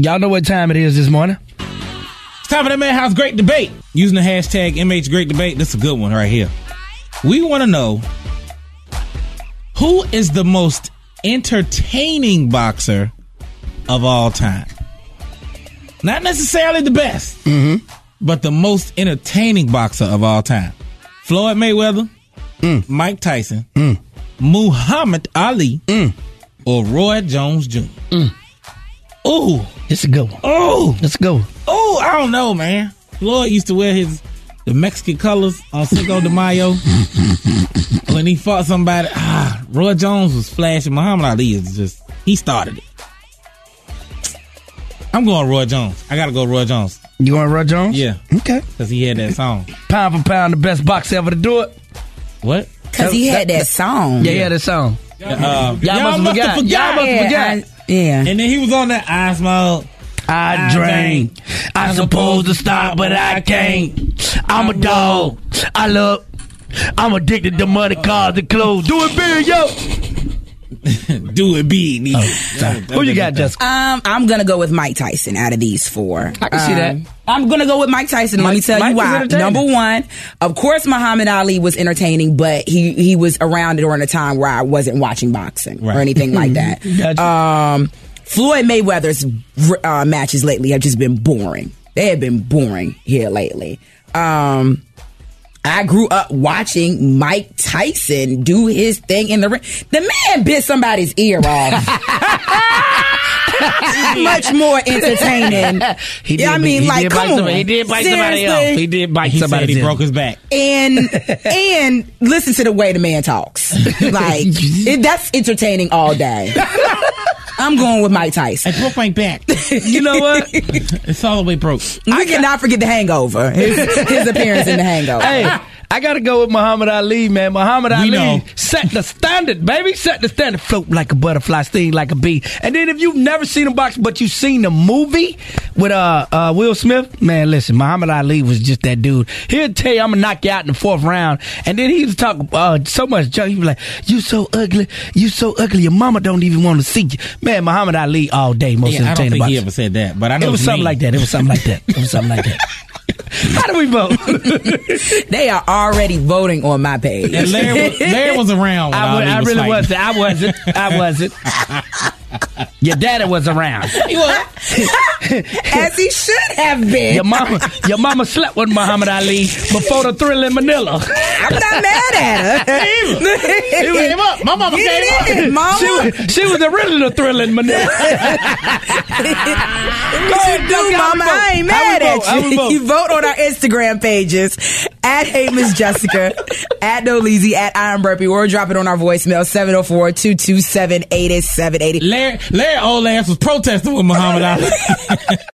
Y'all know what time it is this morning. It's time for the Madhouse Great Debate. Using the hashtag MH Great Debate. This is a good one right here. We want to know who is the most entertaining boxer of all time. Not necessarily the best, but the most entertaining boxer of all time. Floyd Mayweather, Mike Tyson, Muhammad Ali, or Roy Jones Jr. Ooh, it's a good one. Oh, it's a good one. Oh, I don't know, man. Floyd used to wear the Mexican colors on Cinco de Mayo when he fought somebody. Roy Jones was flashing. Muhammad Ali is just, he started it. I'm going Roy Jones. I gotta go Roy Jones. You going Roy Jones? Yeah. Okay. Because he had that song. Pound for pound, the best boxer ever to do it. What? Because he had that song. Yeah, he had that song. Y'all must have forgot. Y'all must have forgot. Yeah. And then he was on that I Smoke, I drink. I supposed to stop, but I can't. I'm a dog. I'm addicted to money, cars, and clothes. Do it big, yo. Do it big, nigga. Who you got, Jessica? I'm gonna go with Mike Tyson out of these four. I can see that. I'm gonna go with Mike Tyson. Let me tell you why. Number one, of course, Muhammad Ali was entertaining, but he was around during a time where I wasn't watching boxing or anything like that. Gotcha. Floyd Mayweather's matches lately have just been boring. They have been boring here lately. I grew up watching Mike Tyson do his thing in the ring. The man bit somebody's ear off. Much more entertaining. He did bite somebody else. He did bite somebody. He broke his back. And listen to the way the man talks. Like that's entertaining all day. I'm going with Mike Tyson. I broke my back. You know what? It's all the way broke. We cannot forget The Hangover. His appearance in The Hangover. Hey, I got to go with Muhammad Ali, man. Muhammad Ali set the standard, baby. Set the standard. Float like a butterfly, sting like a bee. And then if you've never seen him box, but you've seen the movie with Will Smith, man, listen, Muhammad Ali was just that dude. He'll tell you, I'm going to knock you out in the fourth round. And then he was talking so much junk. He was like, you so ugly. You so ugly. Your mama don't even want to see you. Man, Muhammad Ali all day, most entertaining I don't think boxer. he ever said that, but I know it was something like that. It was something like that. It was something like that. How do we vote? They are already voting on my page. And Larry was around when I was really fighting. wasn't. I wasn't. Your daddy was around. He was. As he should have been. Your mama slept with Muhammad Ali before the Thrill in Manila. I'm not mad at her. He came up. My mama came up. Mama. She was the original Thrill in Manila. Mama, I ain't mad at you. You vote on our Instagram pages at Hey Miss Jessica, at No Leezy, at Iron Burpee, or drop it on our voicemail 704-227-8780. Larry old ass was protesting with Muhammad Ali.